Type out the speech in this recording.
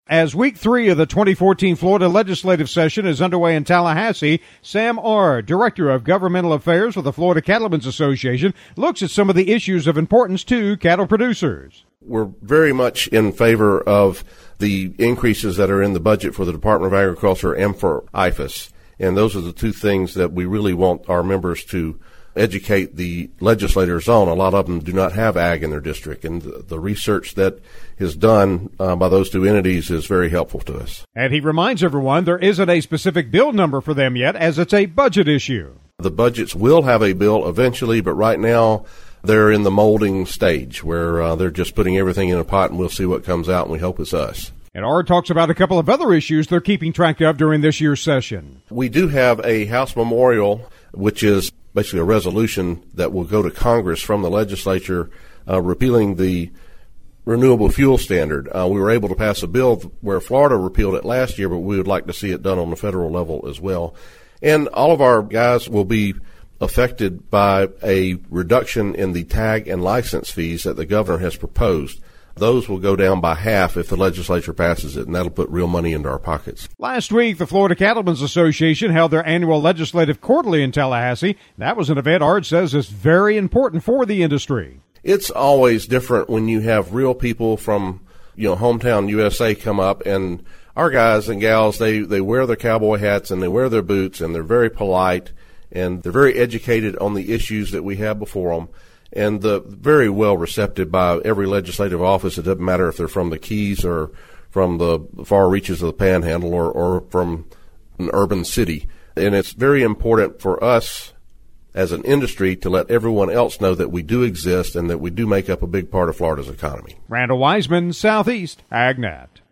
As week 3 of the 2014 Florida legislative session is underway in Tallahassee, Sam Orr, Director of Governmental Affairs for the Florida Cattlemen's Association, looks at some of the issues of importance to cattle producers. We're very much in favor of the increases that are in the budget for the Department of Agriculture and for IFAS. And those are the two things that we really want our members to educate the legislators on. A lot of them do not have ag in their district, and the research that is done by those two entities is very helpful to us. And he reminds everyone there isn't a specific bill number for them yet, as it's a budget issue. The budgets will have a bill eventually, but right now they're in the molding stage where they're just putting everything in a pot, and we'll see what comes out, and we hope it's us. And Orr talks about a couple of other issues they're keeping track of during this year's session. We do have a House memorial, which is basically a resolution that will go to Congress from the legislature repealing the renewable fuel standard. We were able to pass a bill where Florida repealed it last year, but we would like to see it done on the federal level as well. And all of our guys will be affected by a reduction in the tag and license fees that the governor has proposed. Those will go down by half if the legislature passes it, and that'll put real money into our pockets. Last week, the Florida Cattlemen's Association held their annual legislative quarterly in Tallahassee. That was an event Art says is very important for the industry. It's always different when you have real people from, hometown USA come up, and our guys and gals, they wear their cowboy hats and they wear their boots, and they're very polite, and they're very educated on the issues that we have before them. And very well receptive by every legislative office. It doesn't matter if they're from the Keys or from the far reaches of the Panhandle or from an urban city. And it's very important for us as an industry to let everyone else know that we do exist and that we do make up a big part of Florida's economy. Randall Wiseman, Southeast AgNet.